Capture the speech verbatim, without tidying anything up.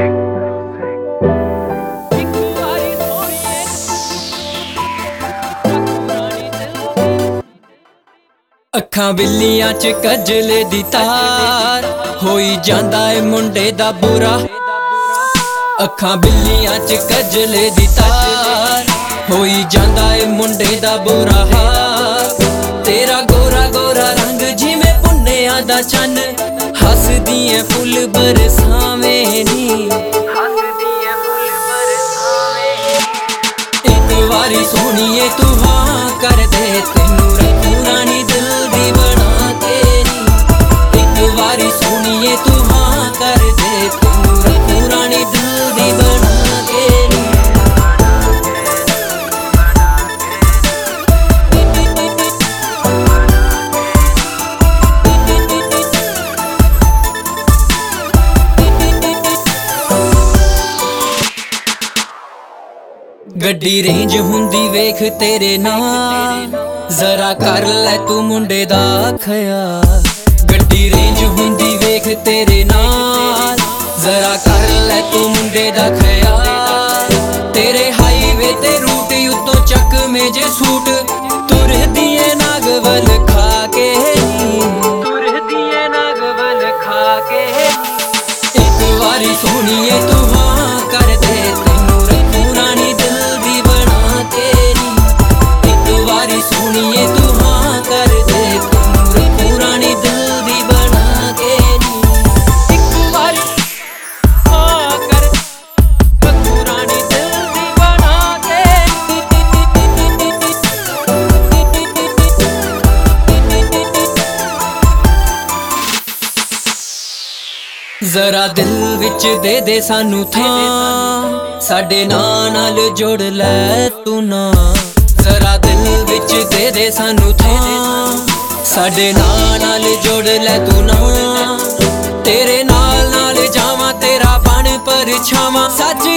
ਅੱਖਾਂ ਬਿੱਲੀਆਂ ਚ ਕਜਲੇ ਦੀ ਤਾਰ ਹੋਈ ਜਾਂਦਾ ਏ ਮੁੰਡੇ ਦਾ ਬੁਰਾ। ਅੱਖਾਂ ਬਿੱਲੀਆਂ ਚ ਕਜਲੇ ਦੀ ਤਾਰ ਹੋਈ ਜਾਂਦਾ ਏ ਮੁੰਡੇ ਦਾ ਬੁਰਾ ਹਾਲ। ਤੇਰਾ ਗੋਰਾ ਗੋਰਾ ਰੰਗ ਜਿਵੇਂ ਪੁੰਨਿਆਂ ਦਾ ਚੰਨ, ਹੱਸਦੀ ਏ ਫੁੱਲ ਬਰਸਾਵੇਂ ਨੀ। ਇੱਕ ਵਾਰੀ ਸੋਹਣੀਏ ਤੂੰ ਹਾਂ ਕਰ ਦੇ, ਤੈਨੂੰ ਰੱਖੂ ਰਾਣੀ ਦਿਲ ਦੀ ਬਣਾ ਕੇ ਨੀ। ਇੱਕ ਵਾਰੀ ਸੋਹਣੀਏ ਤੂੰ ਹਾਂ ਕਰ ਦੇ, ਤੈਨੂੰ ਰੱਖੂ ਰਾਣੀ ਦਿਲ ਦੀ ਬਣਾ ਕੇ ਨੀ। ਗੱਡੀ ਰੇਂਜ ਹੁੰਦੀ ਵੇਖ ਤੇਰੇ ਨਾਲ, ਜ਼ਰਾ ਕਰ ਲੈ ਤੂੰ ਮੁੰਡੇ ਦਾ ਖਿਆਲ। ਗੱਡੀ ਰੇਂਜ ਹੁੰਦੀ ਵੇਖ ਤੇਰੇ ਨਾਲ, ਜ਼ਰਾ ਕਰ ਲੈ ਤੂੰ ਮੁੰਡੇ ਦਾ ਖਿਆਲ। ਤੇਰੇ ਹਾਈਵੇ ਤੇ ਰੂਟ ਉੱਤੋਂ ਚੱਕਵੇਂ ਜੇ ਸੂਟ, ਤੁਰਦੀ ਏ ਨਾਗਵਲ ਖਾ ਕੇ, ਤੁਰਦੀ ਏ ਨਾਗਵਲ ਖਾ ਕੇ। ਇੱਕ ਵਾਰੀ ਸੋਹਣੀਏ ਤੂੰ ਹਾਂ ਕਰ ਦੇ, ਤੈਨੂੰ ਰੱਖੂ ਰਾਣੀ ਦਿਲ ਦੀ ਬਣਾ ਕੇ ਨੀ। ਇੱਕ ਵਾਰੀ ਸੋਹਣੀਏ ਤੂੰ ਹਾਂ ਕਰ ਦੇ, ਤੈਨੂੰ ਰੱਖੂ ਰਾਣੀ ਦਿਲ ਦੀ ਬਣਾ ਕੇ ਨੀ। ਇੱਕ ਵਾਰੀ ਹਾਂ ਕਰ, ਰੱਖੂ ਰਾਣੀ ਦਿਲ ਦੀ ਬਣਾ ਕੇ ਜ਼ਰਾ ਦਿਲ ਵਿੱਚ ਦੇ ਦੇ ਸਾਨੂੰ ਥਾਂ, ਸਾਡੇ ਨਾਂ ਨਾਲ ਜੋੜ ਲੈ ਤੂੰ ਨਾ। ਜ਼ਰਾ ਦਿਲ ਵਿੱਚ ਦੇ ਦੇ ਸਾਨੂੰ ਥਾਂ, ਸਾਡੇ ਨਾਂ ਨਾਲ ਜੋੜ ਲੈ ਤੂੰ ਨਾ। ਤੇਰੇ ਨਾਲ ਨਾਲ ਜਾਵਾਂ, ਤੇਰਾ ਬਣ ਪਰਛਾਵਾਂ, ਸੱਚ